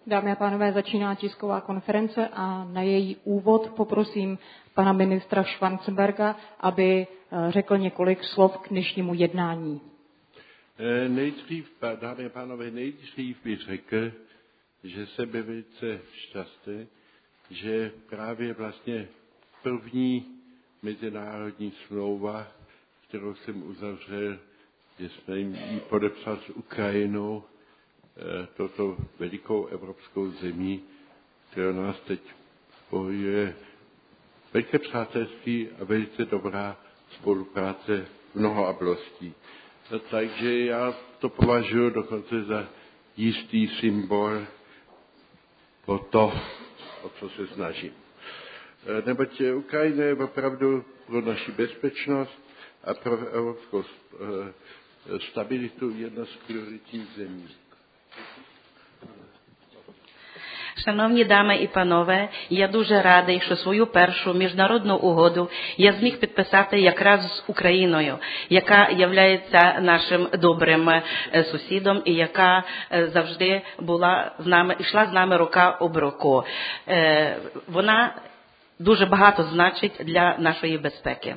Dámy a pánové, začíná tisková konference a na její úvod poprosím pana ministra Schwarzenberga, aby řekl několik slov k dnešnímu jednání. Dámy a pánové, nejdřív bych řekl, že jsem velice šťastný, že právě vlastně první mezinárodní smlouva, kterou jsem uzavřel, že jsme ji podepsal s Ukrajinou, toto velikou evropskou zemí, která nás teď spojuje veliké přátelství a velice dobrá spolupráce v mnoha oblastí. Takže já to považuji dokonce za jistý symbol pro to, o co se snažím. Neboť Ukrajina je opravdu pro naši bezpečnost a pro evropskou stabilitu jedna z prioritních zemí. Шановні дами і панове, я дуже радий, що свою першу міжнародну угоду я зміг підписати якраз з Україною, яка являється нашим добрим сусідом і яка завжди була з нами, йшла з нами рука об руку. Вона дуже багато значить для нашої безпеки.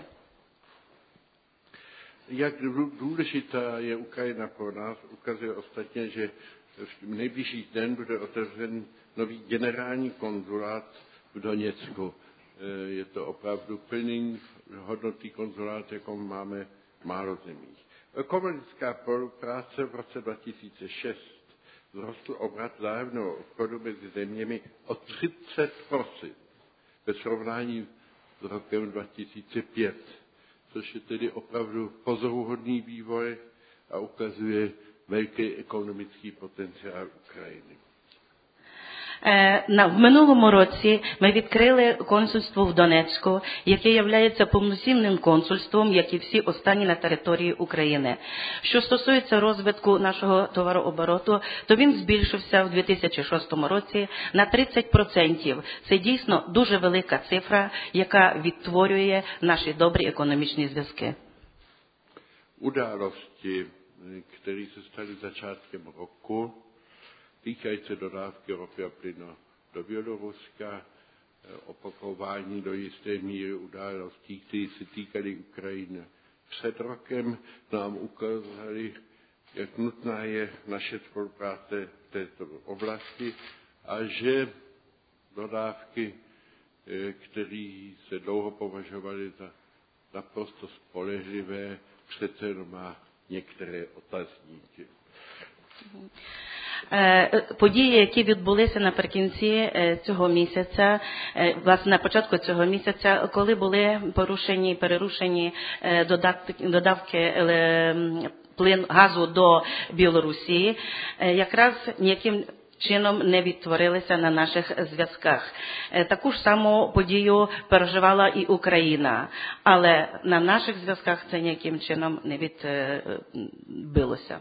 Jak důležitá je Ukrajina pro nás, ukazuje ostatně, že v nejbližších dnech bude otevřen nový generální konzulát v Doněcku. Je to opravdu plný hodnotný konzulát, jako máme v málo zemích. Ekonomická spolupráce v roce 2006 vzrostl obrat vzájemného obchodu mezi zeměmi o 30% ve srovnání s rokem 2005, což je tedy opravdu pozoruhodný vývoj a ukazuje velký ekonomický potenciál Ukrajiny. В минулому році ми відкрили консульство в Донецьку, яке є повноцінним консульством, як і всі останні на території України. Що стосується розвитку нашого товарообороту, то він збільшився в 2006 році на 30%. Це дійсно дуже велика цифра, яка відтворює наші добрі економічні зв'язки. Události, které se staly začátkem roku, týkají se dodávky ropy a plynu do Běloruska, opakování do jisté míry událostí, které se týkaly Ukrajiny před rokem, nám ukázali, jak nutná je naše spolupráce v této oblasti a že dodávky, které se dlouho považovaly za naprosto spolehlivé, přece jenom má některé otazníky. Події, які відбулися наприкінці цього місяця, власне, на початку цього місяця, коли були перерушені додавки газу до Білорусі, якраз ніяким чином не відтворилися на наших зв'язках. Таку ж саму подію переживала і Україна, але на наших зв'язках це ніяким чином не відбилося.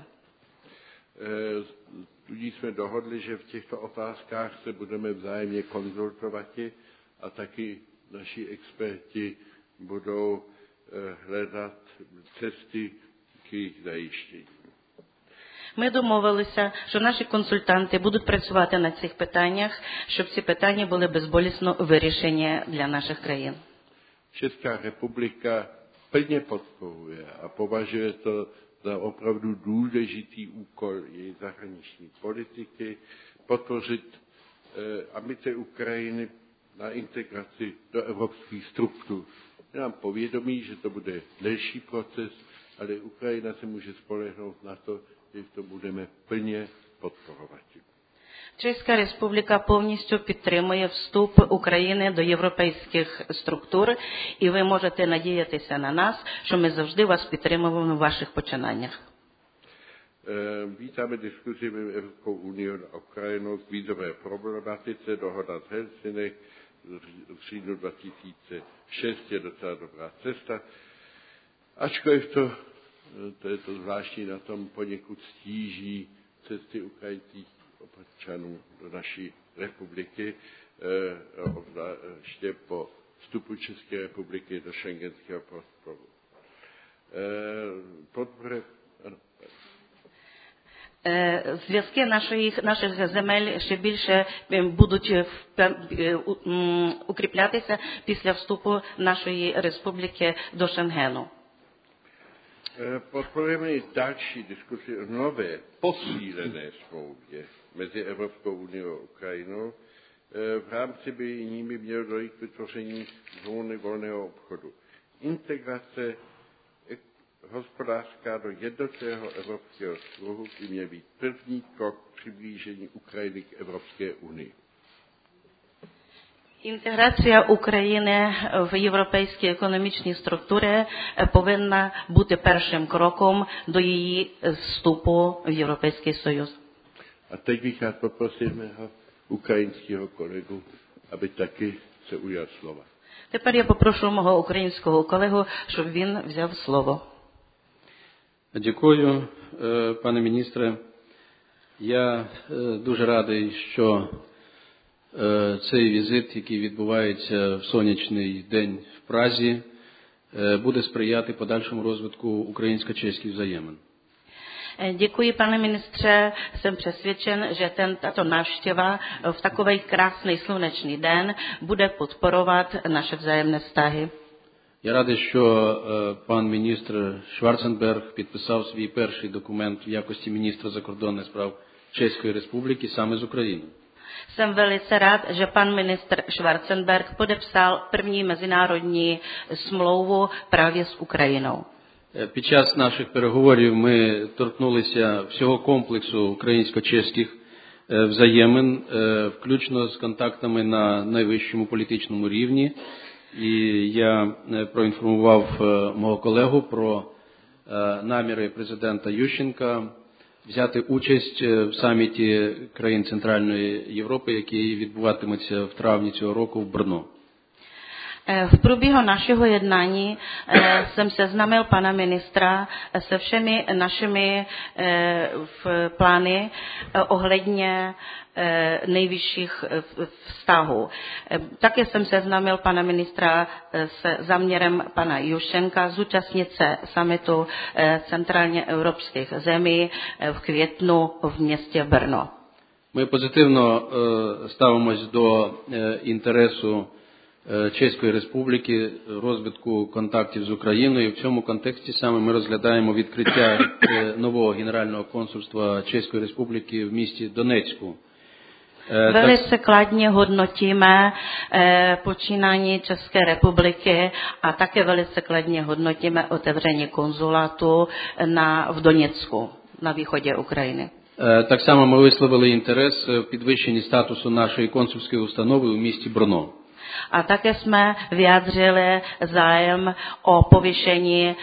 Tudíž jsme dohodli, že v těchto otázkách se budeme vzájemně konzultovat a taky naši experti budou hledat cesty k jejich zajištění. Ми домовилися, що наші консультанти будуть працювати над цих питаннях, щоб ці питання були безболісно вирішені для наших країн. Česká republika plně podporuje a považuje to za opravdu důležitý úkol její zahraniční politiky, podpořit ambice Ukrajiny na integraci do evropských struktur. Je nám povědomí, že to bude delší proces, ale Ukrajina se může spolehnout na to, že to budeme plně podporovat. Чеська Республіка повністю підтримує вступ України до європейських структур, і ви можете надіятися на нас, що ми завжди вас підтримуємо в ваших починаннях. Vítáme diskuzi mezi Evropskou unii a Ukrajinou k vízové problematice. Dohoda z Helsinek v říjnu 2006 je docela dobrá cesta. Ačkoliv to je to zvláštní na tom, poněkud stíží cesty ukrajinských občanů do naší republiky, ještě po vstupu České republiky do schengenského prostoru. Зв'язки наших земель ще більше будуть укріплятися після вступу нашої республіки до Шенгену. Podporujeme i další diskusi o nové posílené smlouvě mezi Evropskou unií a Ukrajinou. V rámci by nimi mělo dojít k vytvoření zóny volného obchodu. Integrace hospodářská do jednotného evropského kruhu by měl být první krok k přiblížení Ukrajiny k Evropské unii. Інтеграція України в європейські економічні структури повинна бути першим кроком до її вступу в Європейський Союз. A teď bych rád poprosil mého ukrajinského kolegu, aby taky se ujal slova. Тепер я попрошу мого українського колегу, щоб він взяв слово. Дякую, пане міністре. Я дуже радий, що цей візит, який відбувається в сонячний день в Празі, буде сприяти подальшому розвитку українсько-чеських взаємин. Děkuji, pane ministře. Jsem přesvědčen, že tato návštěva v takový krásný slunečný den bude podporovat naše vzájemné vztahy. Я радий, що пан міністр Шварценберг підписав свій перший документ в якості міністра закордонних справ Чеської Республіки саме з України. Jsem velice rád, že pan ministr Schwarzenberg podepsal první mezinárodní smlouvu právě s Ukrajinou. Під час наших переговорів ми торкнулися всього комплексу українсько-чеських взаємин, включно з контактами на найвищому політичному рівні. І я проінформував мого колегу про наміри президента Ющенка взяти участь в саміті країн Центральної Європи, який відбуватиметься в травні цього року в Брно. V průběhu našeho jednání jsem seznámil pana ministra se všemi našimi plány ohledně nejvyšších vztahů. Také jsem seznámil pana ministra se záměrem pana Jušenka zúčastnit se summitu centrálně evropských zemí v květnu v městě Brno. Ми позитивно ставимось до інтересу Чеської Республіки, розвитку контактів з Україною. В цьому контексті саме ми розглядаємо відкриття нового генерального консульства Чеської Республіки в місті Донецьку. Velice kladně hodnotíme počínání České republiky a také velice kladně hodnotíme otevření konzulátu v Doněcku, na východě Ukrajiny. Так само ми висловили інтерес в підвищенні статусу нашої консульської установи у місті Брно. A také jsme vyjádřili zájem o povýšení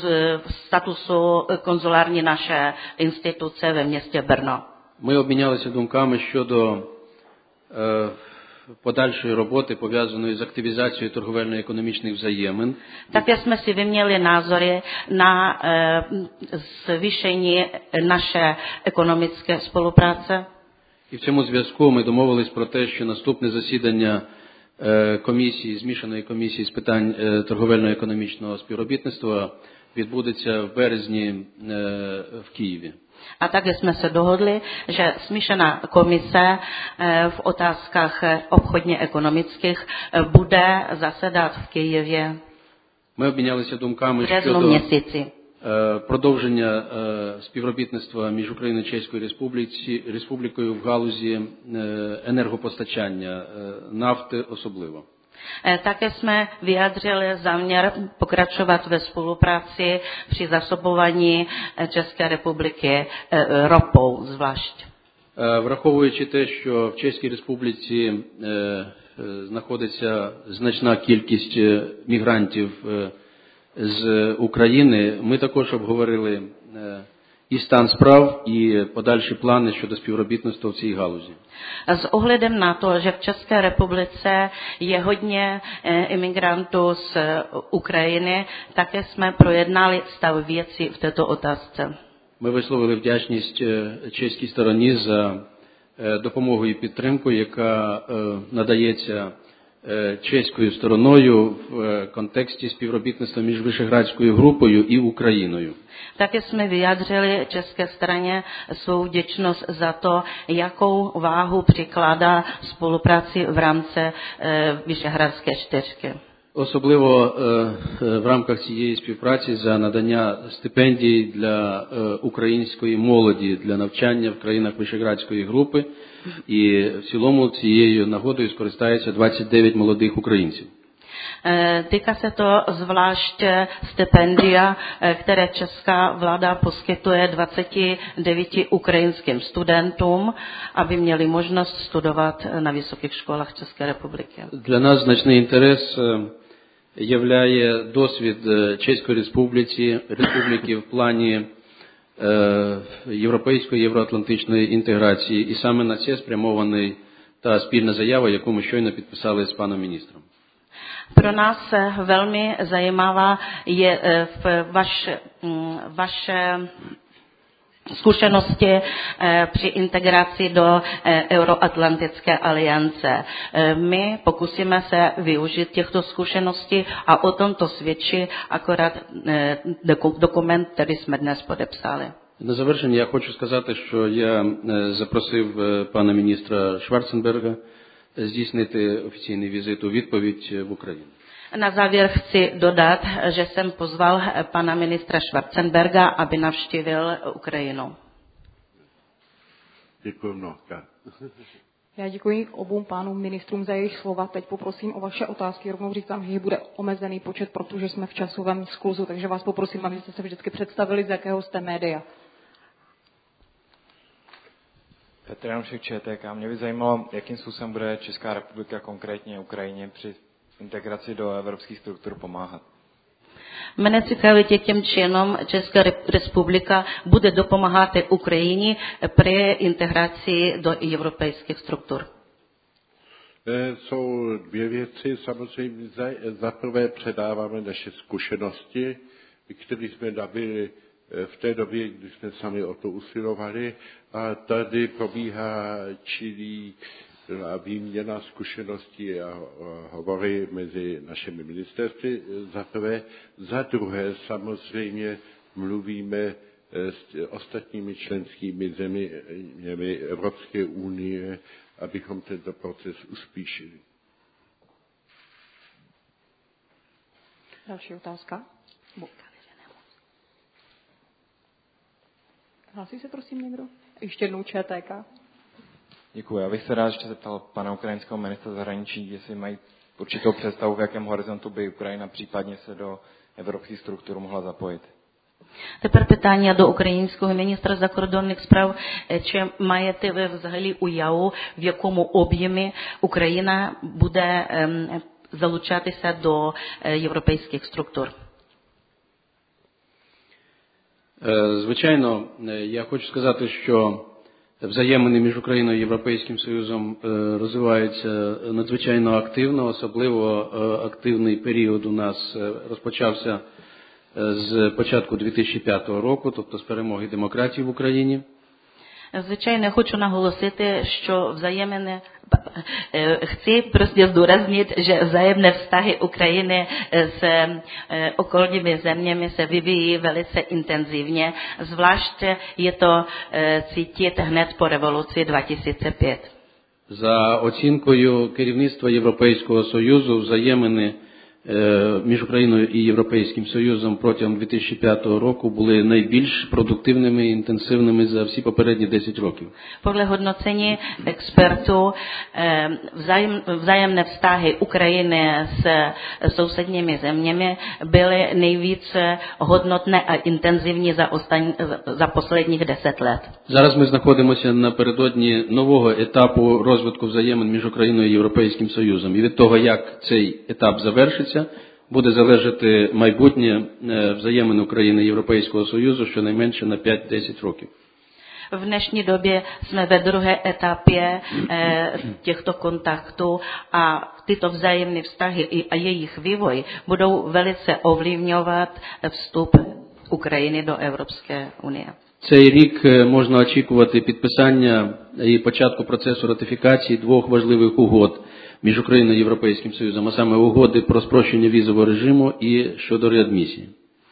statusu konzulární naše instituce ve městě Brno. Ми обмінялися думками щодо подальшої роботи, пов'язаної з активізацією торговельно-економічних взаємин. Také jsme si vyměnili názory na zvýšení naše ekonomické spolupráce. І в цьому зв'язку ми домовились про те, що наступне засідання комісії, змішаної комісії з питань торговельно-економічного співробітництва відбудеться в березні в Києві. A také jsme se dohodli, že smíšená komise v otázkách obchodně ekonomických bude zasedat v Kyjevě Ми обмінялися думками v březnu щодо měsíci. продовження співробітництва між Україною і Чеською Республікою в галузі енергопостачання, нафти особливо. Také jsme vyjádřili záměr pokračovat ve spolupráci při zasobování České republiky ropou zvlášť. Враховуючи те, що в Чеській Республіці знаходиться значна кількість мігрантів з України, ми також обговорили і стан справ, і подальші плани щодо співробітництва в цій галузі. S ohledem na to, že v České republice je hodně imigrantů z Ukrajiny, také jsme projednali stav věcí v této otázce. Ми висловили вдячність чеській стороні за допомогу і підтримку, яка надається чеською стороною в контексті співробітництва між Вишеградською групою і Україною. Také jsme vyjádřili české straně svou vděčnost za to, jakou váhu přikládá spolupráci v rámci Vyšehradské čtyřky. Особливо в рамках цієї співпраці за надання стипендій для української молоді для навчання в країнах Вишеградської групи. І в цілому цією нагодою скористається 29 молодих українців. Týká se to zvlášť stipendia, které česká vláda poskytuje 29 ukrajinským studentům, aby měli možnost studovat na vysokých školách České republiky. Для нас значний інтерес являє досвід Чеської Республіки в плані європейської, євроатлантичної інтеграції. І саме на це спрямований та спільна заява, яку ми щойно підписали з паном міністром. Pro nás velmi zajímavá je vaše zkušenosti při integraci do Euroatlantické aliance. My pokusíme se využít těchto zkušeností a o tom to svědčí akorát dokument, který jsme dnes podepsali. На завершення я хочу сказати, що я запросив пана міністра Шварценберга здійснити офіційний візит у відповідь в Україну. Na závěr chci dodat, že jsem pozval pana ministra Schwarzenberga, aby navštívil Ukrajinu. Děkuji mnohokrát. Já děkuji obou pánům ministrům za jejich slova. Teď poprosím o vaše otázky. Rovnou říkám, že bude omezený počet, protože jsme v časovém skluzu, takže vás poprosím, abyste se vždycky představili, z jakého jste média. Petr Janušek, ČTK. Mě by zajímalo, jakým způsobem bude Česká republika, konkrétně Ukrajině, při integraci do evropských struktur pomáhat. Мене цікавить, яким чином Чеська Республіка буде допомагати Україні при інтеграції до європейських структур. Jsou dvě věci. Samozřejmě za prvé předáváme naše zkušenosti, které jsme nabili v té době, kdy jsme sami o to usilovali, a tady probíhá čilý výměna zkušeností a hovory mezi našimi ministerstvy za prvé. Za druhé samozřejmě mluvíme s ostatními členskými zeměmi Evropské unie, abychom tento proces uspíšili. Další otázka. Hlásí se prosím někdo? Ještě jednou ČTK. Děkuji. Já bych se rád ještě zeptal pana ukrajinského ministra zahraničí, jestli mají určitou představu, v jakém horizontu by Ukrajina případně se do evropských struktur mohla zapojit. Тепер питання до українського міністра закордонних справ. Чи маєте ви взагалі уяву, в якому об'ємі Україна буде залучатися до європейських структур? Звичайно, я хочу сказати, що взаємини між Україною і Європейським Союзом розвиваються надзвичайно активно, особливо активний період у нас розпочався з початку 2005 року, тобто з перемоги демократії в Україні. Звичайно, я хочу наголосити, що взаємини, chci prostě zdůraznit, že vzájemné vztahy Ukrajiny s okolními zeměmi se vyvíjí velice intenzivně, zvlášť je to cítit hned po revoluci 2005. За оцінкою керівництва Європейського Союзу, взаємини між Україною і Європейським Союзом протягом 2005 року були найбільш продуктивними і інтенсивними за всі попередні 10 років. Podle hodnocení expertů vzájemné vztahy Ukrajiny s sousedními zeměmi byly nejvíce hodnotné a intenzivní za posledních 10 let. Зараз ми знаходимося напередодні нового етапу розвитку взаємин між Україною і Європейським Союзом. І від того, як цей етап завершиться, буде залежати майбутнє взаємин України і Європейського Союзу щонайменше на 5-10 років. V dnešní době jsme ve druhé etapě těchto kontaktů a tyto vzájemné vztahy a jejich vývoj budou velice ovlivňovat vstup Ukrajiny do Evropské unie. Цей рік можна очікувати підписання і початку процесу ратифікації двох важливих угод між Україною і Європейським Союзом, а саме угоди про спрощення візового режиму і щодо реадмісії.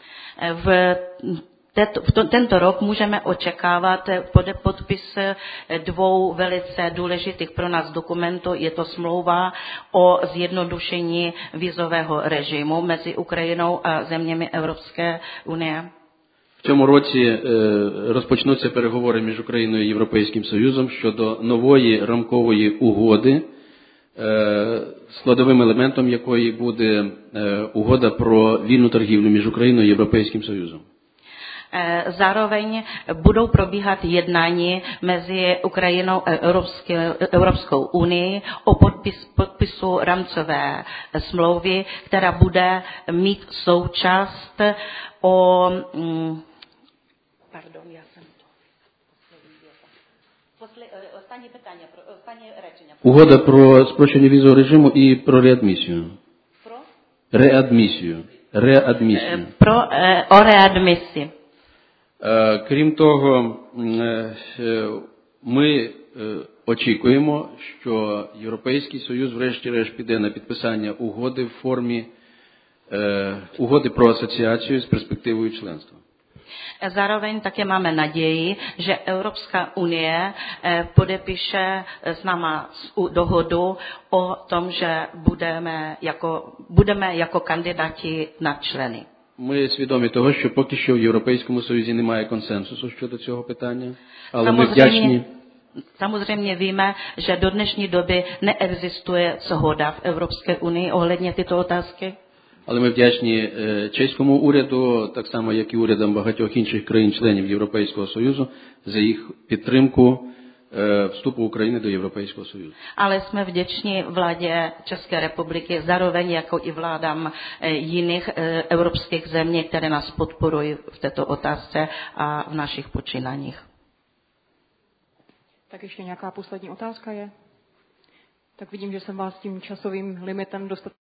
Tento rok můžeme očekávat podpis dvou velice důležitých pro nás dokumentů. Je to smlouva o zjednodušení vízového režimu mezi Ukrajinou a zeměmi Evropské unie. В цьому році розпочнуться переговори між Україною і Європейським Союзом щодо нової рамкової угоди, складовим елементом якої буде угода про вільну торгівлю між Україною і Європейським Союзом. Zároveň budou probíhat jednání mezi Ukrajinou a Evropskou unii o podpisu rámcové smlouvy, která bude mít součást o... Pardon, já jsem to... Останнє питання, останнє речення. Угода про спрощення візового режиму і про реадмісію. Про? Реадмісію. Реадмісію. О реадмісії. Крім того, ми очікуємо, що Європейський Союз врешті-решт піде на підписання угоди в формі угоди про асоціацію з перспективою членства. Zároveň také máme naději, že Evropská unie podepíše s náma dohodu o tom, že budeme jako kandidáti na členy. Ми свідомі того, що поки що в Європейському Союзі немає консенсусу щодо цього питання, але ми вдячні. Samozřejmě víme, že do dnešní doby neexistuje shoda v Evropské unii ohledně tyto otázky. Але ми вдячні чеському уряду, так само як і урядам багатьох інших країн-членів Європейського Союзу, за їх підтримку vstupu України do Європейського Союзу. Ale jsme vděční vládě České republiky, zároveň jako i vládám jiných evropských zemí, které nás podporují v této otázce a v našich počínáních. Tak ještě nějaká poslední otázka je? Tak vidím, že jsem vás tím časovým limitem dostatečně